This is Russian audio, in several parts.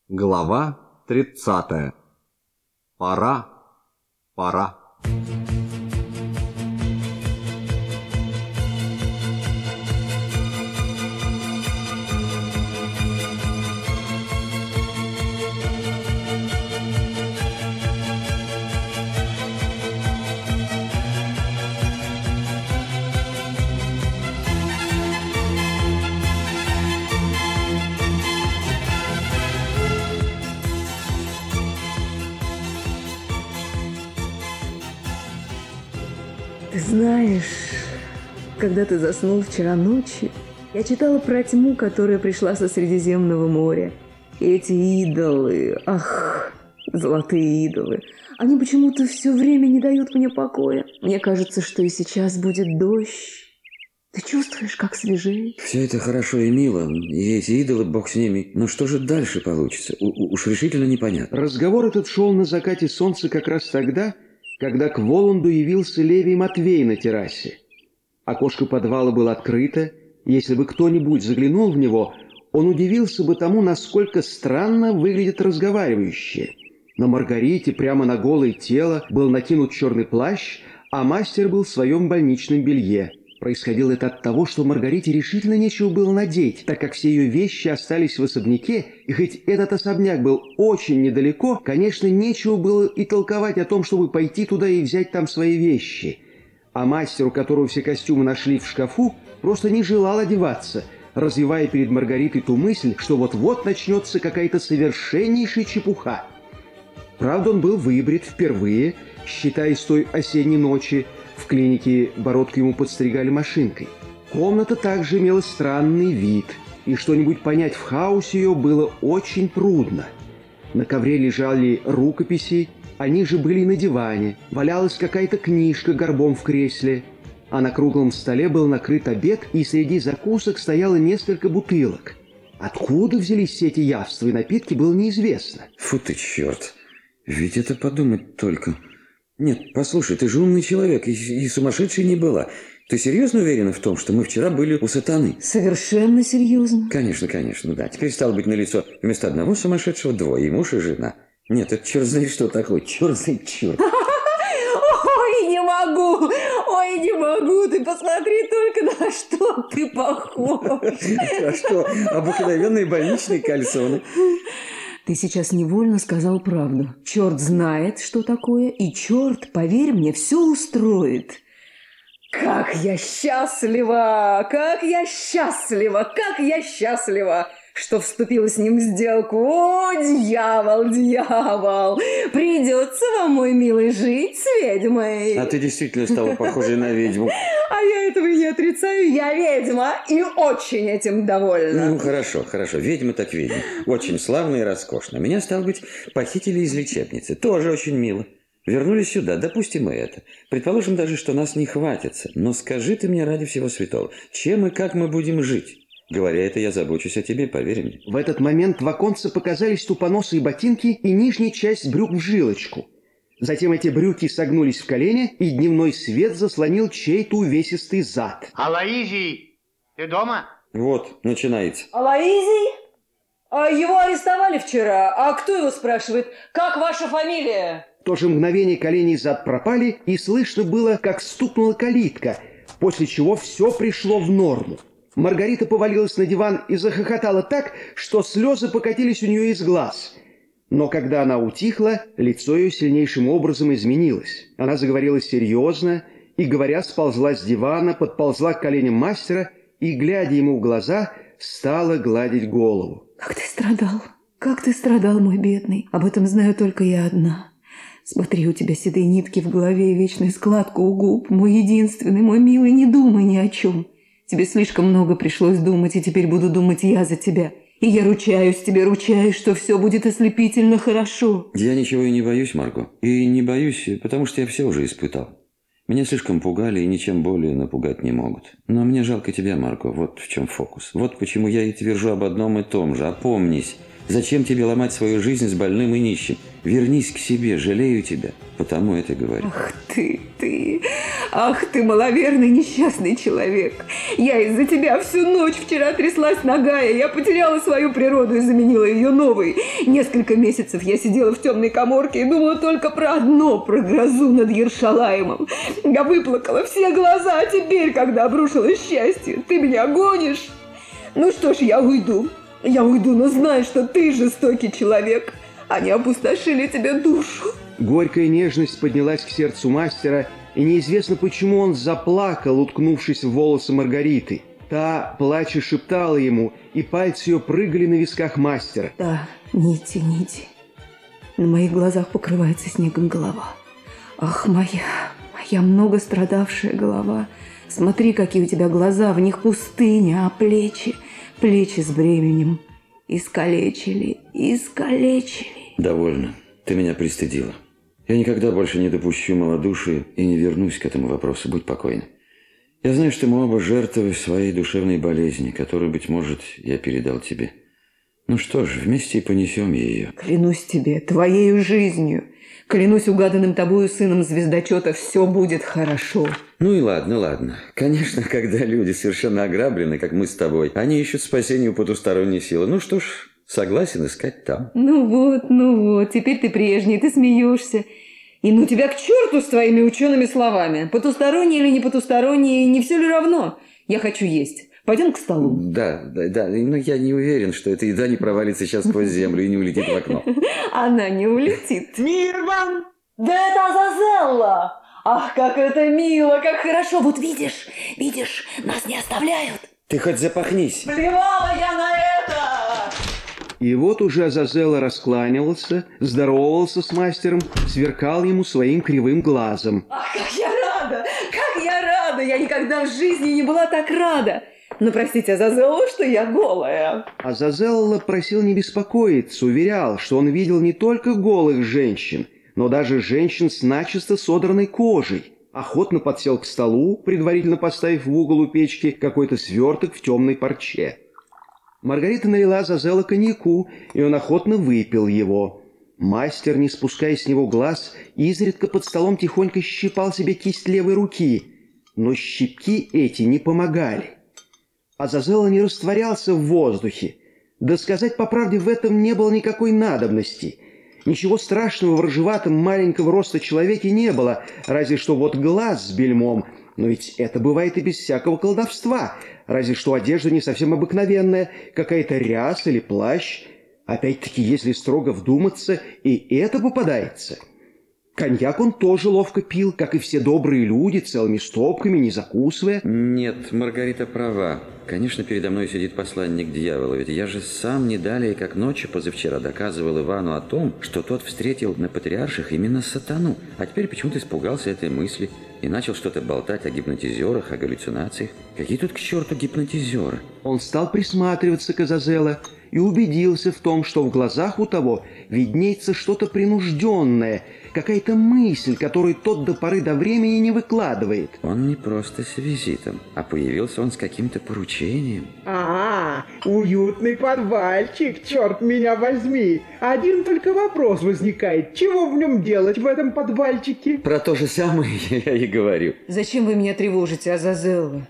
Глава 30. Пора. Ты знаешь, когда ты заснул вчера ночью, я читала про тьму, которая пришла со Средиземного моря. И эти идолы, золотые идолы, они почему-то все время не дают мне покоя. Мне кажется, что и сейчас будет дождь. Ты чувствуешь, как свежеет? Все это хорошо и мило, и эти идолы, бог с ними. Но что же дальше получится? Уж решительно непонятно. Разговор этот шел на закате солнца как раз тогда, когда к Воланду явился Левий Матвей на террасе. Окошко подвала было открыто, и если бы кто-нибудь заглянул в него, он удивился бы тому, насколько странно выглядят разговаривающие. На Маргарите прямо на голое тело был накинут черный плащ, а мастер был в своем больничном белье. Происходило это от того, что Маргарите решительно нечего было надеть, так как все ее вещи остались в особняке, и хоть этот особняк был очень недалеко, конечно, нечего было и толковать о том, чтобы пойти туда и взять там свои вещи. А мастер, у которого все костюмы нашли в шкафу, просто не желал одеваться, развивая перед Маргаритой ту мысль, что вот-вот начнется какая-то совершеннейшая чепуха. Правда, он был выбрит впервые, считая с той осенней ночи. В клинике бородку ему подстригали машинкой. Комната также имела странный вид, и что-нибудь понять в хаосе ее было очень трудно. На ковре лежали рукописи, они же были на диване, валялась какая-то книжка горбом в кресле, а на круглом столе был накрыт обед, и среди закусок стояло несколько бутылок. Откуда взялись все эти явства и напитки, было неизвестно. Фу ты, черт! Ведь это подумать только... Нет, послушай, ты же умный человек и сумасшедшей не была. Ты серьезно уверена в том, что мы вчера были у сатаны? Совершенно серьезно. Конечно, да. Теперь стало быть налицо вместо одного сумасшедшего двое, и муж, и жена. Нет, это черт знает что такое. Черт знает черт. Ой, не могу. Ты посмотри только, на что ты похож. А что, обыкновенные больничные кальсоны? Ты сейчас невольно сказал правду. Черт знает, что такое, и черт, поверь мне, все устроит. Как я счастлива, что вступила с ним в сделку. О, дьявол, придется вам, мой милый, жить с ведьмой. А ты действительно стала похожей на ведьму. А я этого и не отрицаю, я ведьма и очень этим довольна. Ну, хорошо, ведьма так ведьма. Очень славно и роскошно. Меня, стало быть, похитили из лечебницы. Тоже очень мило. Вернулись сюда, допустим и это. Предположим даже, что нас не хватится. Но скажи ты мне ради всего святого, чем и как мы будем жить? Говоря это, я забочусь о тебе, поверь мне. В этот момент в оконце показались тупоносые ботинки и нижняя часть брюк в жилочку. Затем эти брюки согнулись в колени, и дневной свет заслонил чей-то увесистый зад. Алоизий, ты дома? Вот, начинается. Алоизий? Его арестовали вчера. А кто его спрашивает? Как ваша фамилия? В то же мгновение колени и зад пропали, и слышно было, как стукнула калитка, после чего все пришло в норму. Маргарита повалилась на диван и захохотала так, что слезы покатились у нее из глаз. Но когда она утихла, лицо ее сильнейшим образом изменилось. Она заговорила серьезно и, говоря, сползла с дивана, подползла к коленям мастера и, глядя ему в глаза, стала гладить голову. Как ты страдал, мой бедный. Об этом знаю только я одна. Смотри, у тебя седые нитки в голове и вечная складка у губ. Мой единственный, мой милый, не думай ни о чем. Тебе слишком много пришлось думать, и теперь буду думать я за тебя. И я ручаюсь, что все будет ослепительно хорошо. Я ничего и не боюсь, Марго. И не боюсь, потому что я все уже испытал. Меня слишком пугали и ничем более напугать не могут. Но мне жалко тебя, Марго, вот в чем фокус. Вот почему я и твержу об одном и том же. Опомнись. Зачем тебе ломать свою жизнь с больным и нищим? Вернись к себе, жалею тебя. Потому это говорю. Ах ты. Ах, ты маловерный, несчастный человек. Я из-за тебя всю ночь вчера тряслась нагая. Я потеряла свою природу и заменила ее новой. Несколько месяцев я сидела в темной каморке и думала только про одно, про грозу над Ершалаимом. Я выплакала все глаза, а теперь, когда обрушилось счастье, ты меня гонишь. Ну что ж, я уйду. Я уйду, но знай, что ты жестокий человек. Они опустошили тебе душу. Горькая нежность поднялась к сердцу мастера, и неизвестно, почему он заплакал, уткнувшись в волосы Маргариты. Та, плача, шептала ему, и пальцы ее прыгали на висках мастера. Да, нити. На моих глазах покрывается снегом голова. Ах, моя много страдавшая голова. Смотри, какие у тебя глаза, в них пустыня, а плечи с бременем. Искалечили. Довольно. Ты меня пристыдила. Я никогда больше не допущу малодушия и не вернусь к этому вопросу. Будь покойна. Я знаю, что мы оба жертвы своей душевной болезни, которую, быть может, я передал тебе. Ну что ж, вместе и понесем ее. Клянусь тебе, твоею жизнью. Клянусь угаданным тобою сыном звездочета, все будет хорошо. Ну и ладно. Конечно, когда люди совершенно ограблены, как мы с тобой, они ищут спасения у потусторонней силы. Ну что ж, согласен искать там. Ну вот, теперь ты прежний, ты смеешься. И ну тебя к черту с твоими учеными словами. Потусторонние или не потусторонние, не все ли равно? Я хочу есть. Пойдем к столу. Да, но я не уверен, что эта еда не провалится сейчас сквозь землю и не улетит в окно. Она не улетит. Мир вам! Да это Азазелла! Ах, как это мило, как хорошо. Вот видишь, нас не оставляют. Ты хоть запахнись. Плевала я на это! И вот уже Азазелла раскланивался, здоровался с мастером, сверкал ему своим кривым глазом. Ах, как я рада! Я никогда в жизни не была так рада. Но простите, Азазелла, что я голая. Азазелла просил не беспокоиться, уверял, что он видел не только голых женщин, но даже женщин с начисто содранной кожей. Охотно подсел к столу, предварительно поставив в угол у печки какой-то сверток в темной парче. Маргарита налила Азазелла коньяку, и он охотно выпил его. Мастер, не спуская с него глаз, изредка под столом тихонько щипал себе кисть левой руки, но щипки эти не помогали. Азазелла не растворялся в воздухе. Да сказать по правде, в этом не было никакой надобности. Ничего страшного в рыжеватом маленького роста человеке не было, разве что вот глаз с бельмом. Но ведь это бывает и без всякого колдовства, разве что одежда не совсем обыкновенная, какая-то ряса или плащ. Опять-таки, если строго вдуматься, и это попадается. Коньяк он тоже ловко пил, как и все добрые люди, целыми стопками, не закусывая. Нет, Маргарита права. Конечно, передо мной сидит посланник дьявола, ведь я же сам не далее, как ночью позавчера, доказывал Ивану о том, что тот встретил на патриарших именно сатану, а теперь почему-то испугался этой мысли и начал что-то болтать о гипнотизерах, о галлюцинациях. Какие тут к черту гипнотизеры? Он стал присматриваться к Азазелло и убедился в том, что в глазах у того виднеется что-то принужденное, какая-то мысль, которую тот до поры до времени не выкладывает. Он не просто с визитом, а появился он с каким-то поручением. Уютный подвальчик, черт меня возьми. Один только вопрос возникает. Чего в нем делать в этом подвальчике? Про то же самое я и говорю. Зачем вы меня тревожите, Азазелла?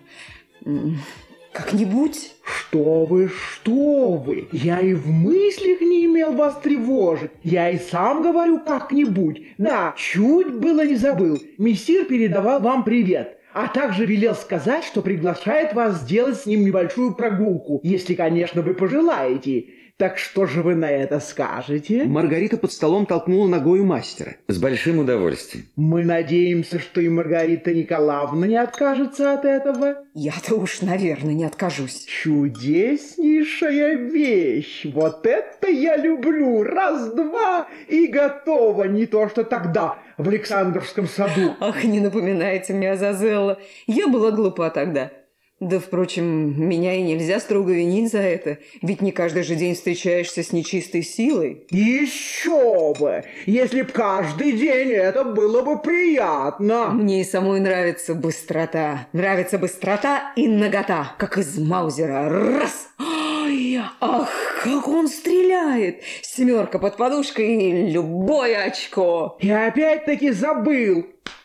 Как-нибудь? Что вы? Я и в мыслях не имел вас тревожить. Я и сам говорю как-нибудь. Да, чуть было не забыл. Мессир передавал вам привет. А также велел сказать, что приглашает вас сделать с ним небольшую прогулку, если, конечно, вы пожелаете. Так что же вы на это скажете? Маргарита под столом толкнула ногою мастера. С большим удовольствием. Мы надеемся, что и Маргарита Николаевна не откажется от этого. Я-то уж, наверное, не откажусь. Чудеснейшая вещь. Вот это я люблю. Раз-два и готово. Не то, что тогда в Александровском саду. Ах, не напоминайте мне, Азазелла. Я была глупа тогда. Да, впрочем, меня и нельзя строго винить за это, ведь не каждый же день встречаешься с нечистой силой. Еще бы! Если б каждый день, это было бы приятно. Мне и самой нравится быстрота. Нравится быстрота и нагота, как из Маузера. Раз! Ой, ах, как он стреляет! Семерка под подушкой и любое очко. И опять-таки забыл.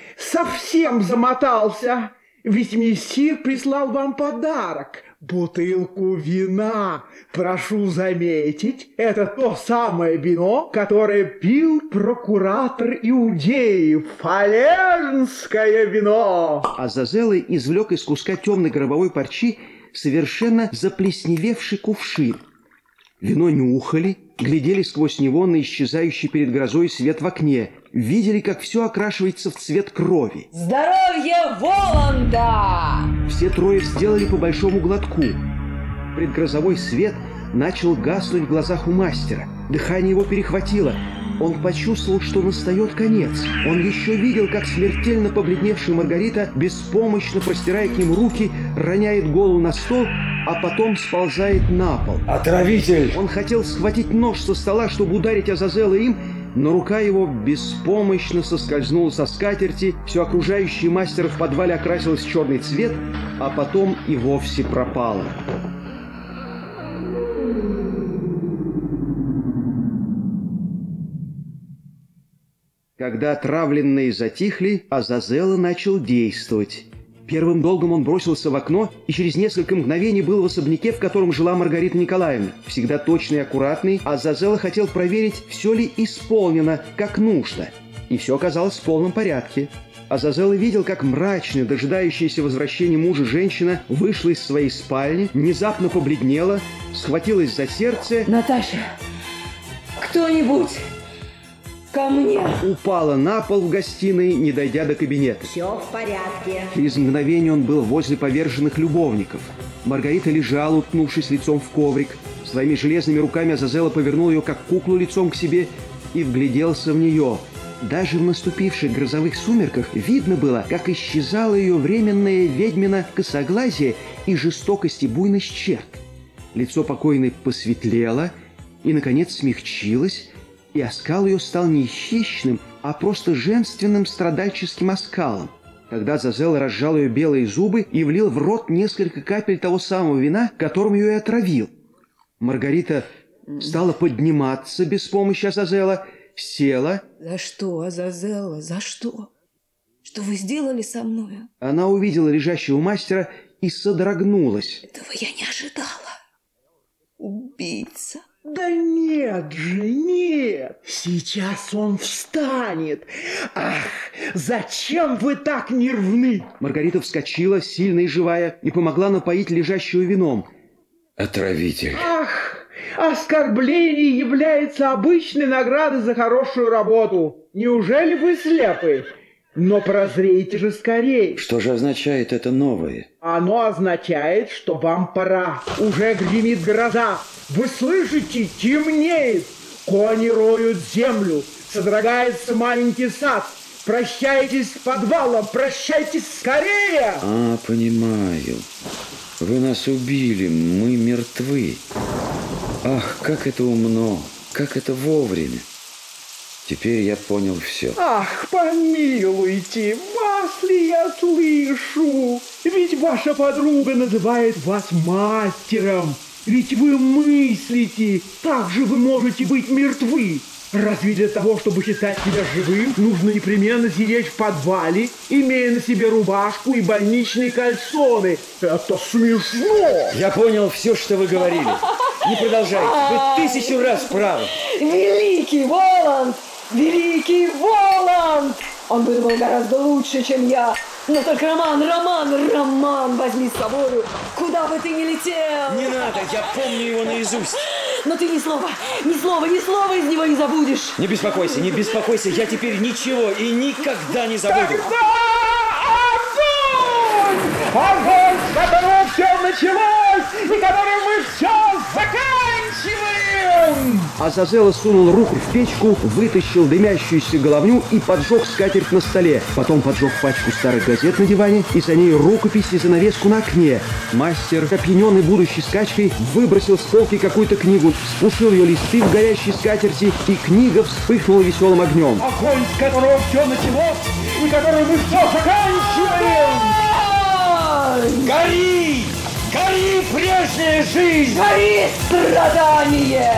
совсем замотался. Ведь мессир прислал вам подарок. Бутылку вина. Прошу заметить, это то самое вино, которое пил прокуратор Иудеи. Фалернское вино. Азазелло извлек из куска темной горобовой парчи совершенно заплесневевший кувшин. Вино нюхали, глядели сквозь него на исчезающий перед грозой свет в окне, видели, как все окрашивается в цвет крови. Здоровье Воланда! Все трое сделали по большому глотку. Предгрозовой свет начал гаснуть в глазах у мастера. Дыхание его перехватило. Он почувствовал, что настает конец. Он еще видел, как смертельно побледневшая Маргарита, беспомощно простирая к ним руки, роняет голову на стол, а потом сползает на пол. Отравитель! Он хотел схватить нож со стола, чтобы ударить Азазелло им, но рука его беспомощно соскользнула со скатерти, все окружающее мастера в подвале окрасилось в черный цвет, а потом и вовсе пропало. Когда отравленные затихли, Азазелло начал действовать. Первым долгом он бросился в окно и через несколько мгновений был в особняке, в котором жила Маргарита Николаевна. Всегда точный и аккуратный, Азазелло хотел проверить, все ли исполнено как нужно. И все оказалось в полном порядке. Азазелло видел, как мрачная, дожидающаяся возвращения мужа женщина вышла из своей спальни, внезапно побледнела, схватилась за сердце. Наташа, кто-нибудь ко мне. Упала на пол в гостиной, не дойдя до кабинета. Все в порядке. Через мгновение он был возле поверженных любовников. Маргарита лежала, уткнувшись лицом в коврик. Своими железными руками Азазелло повернул ее, как куклу, лицом к себе и вгляделся в нее. Даже в наступивших грозовых сумерках видно было, как исчезало ее временное ведьмино косоглазие и жестокость и буйность черт. Лицо покойной посветлело и, наконец, смягчилось, и оскал ее стал не хищным, а просто женственным страдальческим оскалом. Тогда Азазелло разжал ее белые зубы и влил в рот несколько капель того самого вина, которым ее и отравил. Маргарита стала подниматься без помощи Азазелло, села. За что, Азазелло, за что? Что вы сделали со мною? Она увидела лежащего мастера и содрогнулась. Этого я не ожидала. Убийца. Да нет же, нет. Сейчас он встанет. Ах, зачем вы так нервны? Маргарита вскочила, сильная и живая, и помогла напоить лежащего вином. Отравитель. Ах, оскорбление является обычной наградой за хорошую работу. Неужели вы слепы? Но прозрейте же скорее. Что же означает это новое? Оно означает, что вам пора. Уже гремит гроза. Вы слышите? Темнеет. Кони роют землю. Содрогается маленький сад. Прощайтесь с подвалом. Прощайтесь скорее. Понимаю. Вы нас убили. Мы мертвы. Ах, как это умно. Как это вовремя. Теперь я понял все. Ах, помилуйте, вас ли я слышу? Ведь ваша подруга называет вас мастером. Ведь вы мыслите, как же вы можете быть мертвы? Разве для того, чтобы считать себя живым, нужно непременно сидеть в подвале, имея на себе рубашку и больничные кальсоны? Это смешно! Я понял все, что вы говорили. Не продолжайте, вы 1000 раз правы. Великий Воланд! Великий Воланд! Он выдумал гораздо лучше, чем я. Но только Роман, возьми с собою, куда бы ты ни летел. Не надо, я помню его наизусть. Но ты ни слова из него не забудешь. Не беспокойся, я теперь ничего и никогда не забуду. Тогда огонь! Огонь, с которого все началось и которым мы все заканчиваем! Азазелло сунул руку в печку, вытащил дымящуюся головню и поджег скатерть на столе. Потом поджег пачку старых газет на диване и за ней рукопись и занавеску на окне. Мастер, опьяненный будущей скачкой, выбросил с полки какую-то книгу, спушил ее листы в горящей скатерти, и книга вспыхнула веселым огнем. Огонь, с которого все началось и которым мы все заканчиваем! Гори! Гори, прежняя жизнь! Гори, страдание!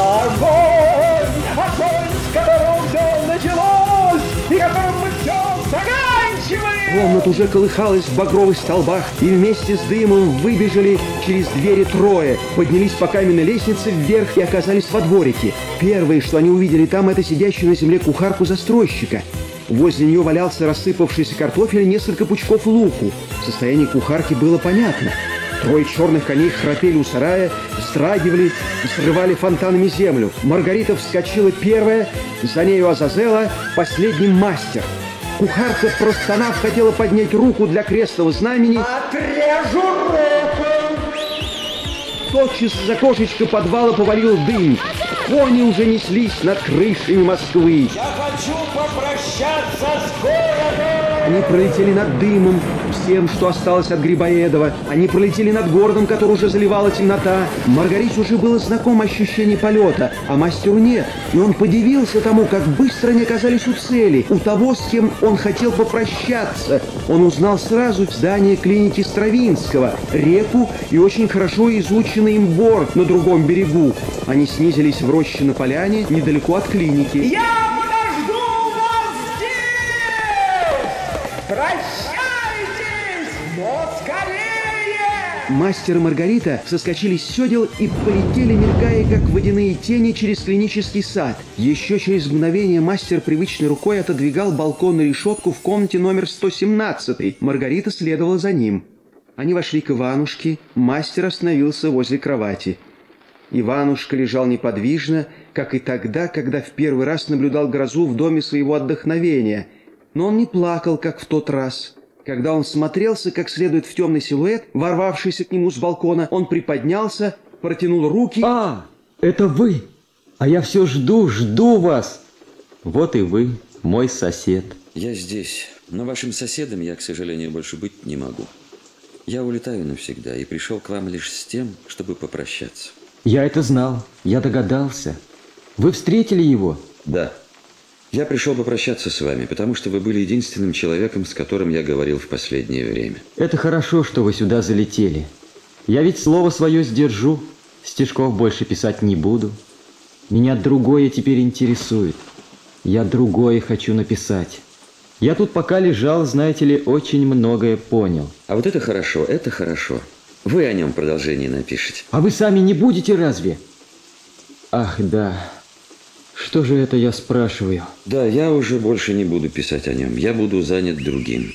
Огонь, с которого все началось и которым мы все Комната уже колыхалась в багровых столбах, и вместе с дымом выбежали через двери трое, поднялись по каменной лестнице вверх и оказались во дворике. Первое, что они увидели там, это сидящую на земле кухарку застройщика. Возле нее валялся рассыпавшийся картофель и несколько пучков луку. Состояние кухарки было понятно. Трое черных коней храпели у сарая, вздрагивали и срывали фонтанами землю. Маргарита вскочила первая, за нею Азазела, последним мастер. Кухарка, простонав, хотела поднять руку для крестного знамени. Отрежу руку! Тотчас из окошечка подвала повалил дым. Кони уже неслись над крышами Москвы. Я хочу попрощаться с городом! Они пролетели над дымом, всем, что осталось от Грибоедова. Они пролетели над городом, который уже заливала темнота. Маргарите уже было знакомо ощущение полета, а мастеру нет. И он подивился тому, как быстро они оказались у цели, у того, с кем он хотел попрощаться. Он узнал сразу здание клиники Стравинского, реку и очень хорошо изученный им бор на другом берегу. Они снизились в роще на поляне, недалеко от клиники. Я подожду вас здесь! Прощайтесь, но скорее! Мастер и Маргарита соскочили с седел и полетели, мелькая, как водяные тени, через клинический сад. Еще через мгновение мастер привычной рукой отодвигал балконную решетку в комнате номер 117. Маргарита следовала за ним. Они вошли к Иванушке. Мастер остановился возле кровати. Иванушка лежал неподвижно, как и тогда, когда в первый раз наблюдал грозу в доме своего отдохновения. Но он не плакал, как в тот раз. Когда он смотрелся как следует в темный силуэт, ворвавшийся к нему с балкона, он приподнялся, протянул руки. А, это вы! А я все жду вас! Вот и вы, мой сосед. Я здесь, но вашим соседом я, к сожалению, больше быть не могу. Я улетаю навсегда и пришел к вам лишь с тем, чтобы попрощаться. Я это знал, я догадался. Вы встретили его? Да. Я пришел попрощаться с вами, потому что вы были единственным человеком, с которым я говорил в последнее время. Это хорошо, что вы сюда залетели. Я ведь слово свое сдержу. Стишков больше писать не буду. Меня другое теперь интересует. Я другое хочу написать. Я тут пока лежал, знаете ли, очень многое понял. А вот это хорошо, это хорошо. Вы о нем продолжение напишите. А вы сами не будете разве? Ах, да. Что же это я спрашиваю? Да, я уже больше не буду писать о нем. Я буду занят другим.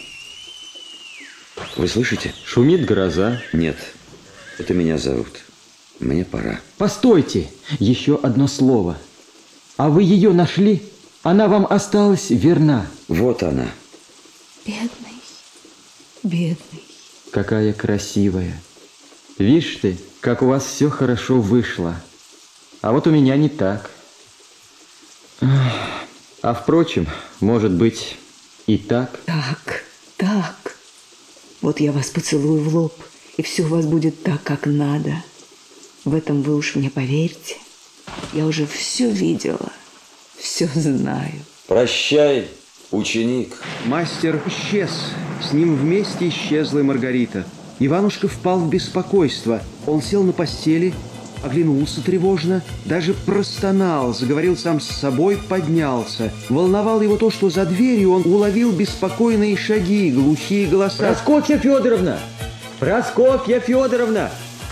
Вы слышите? Шумит гроза. Нет, это меня зовут. Мне пора. Постойте, еще одно слово. А вы ее нашли? Она вам осталась верна? Вот она. Бедный, бедный. Какая красивая. Видишь ты, как у вас все хорошо вышло. А вот у меня не так. А впрочем, может быть, и так. Так. Вот я вас поцелую в лоб, и все у вас будет так, как надо. В этом вы уж мне поверьте. Я уже все видела, все знаю. Прощай, ученик. Мастер исчез. С ним вместе исчезла и Маргарита. Иванушка впал в беспокойство. Он сел на постели, оглянулся тревожно, даже простонал, заговорил сам с собой, поднялся. Волновало его то, что за дверью он уловил беспокойные шаги, глухие голоса. Прасковья Федоровна! Прасковья Федоровна!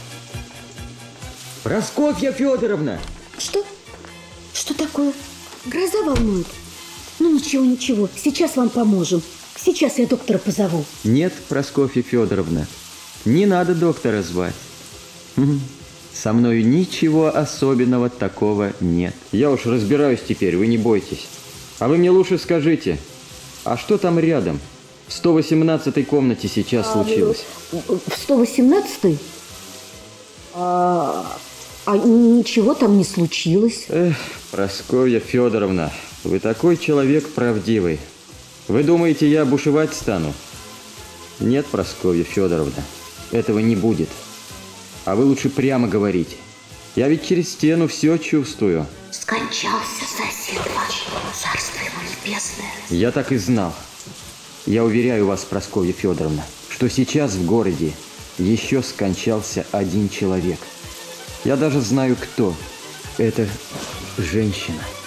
Прасковья Федоровна! Что? Что такое? Гроза волнует? Ну ничего, сейчас вам поможем. Сейчас я доктора позову. Нет, Прасковья Федоровна, не надо доктора звать. Со мною ничего особенного такого нет. Я уж разбираюсь теперь, вы не бойтесь. А вы мне лучше скажите, а что там рядом? В 118-й комнате сейчас случилось. В 118-й? А ничего там не случилось. Эх, Прасковья Федоровна, вы такой человек правдивый. Вы думаете, я бушевать стану? Нет, Прасковья Федоровна, этого не будет. А вы лучше прямо говорите. Я ведь через стену все чувствую. Скончался сосед ваш, царство ему небесное. Я так и знал. Я уверяю вас, Прасковья Федоровна, что сейчас в городе еще скончался один человек. Я даже знаю, кто. Это женщина.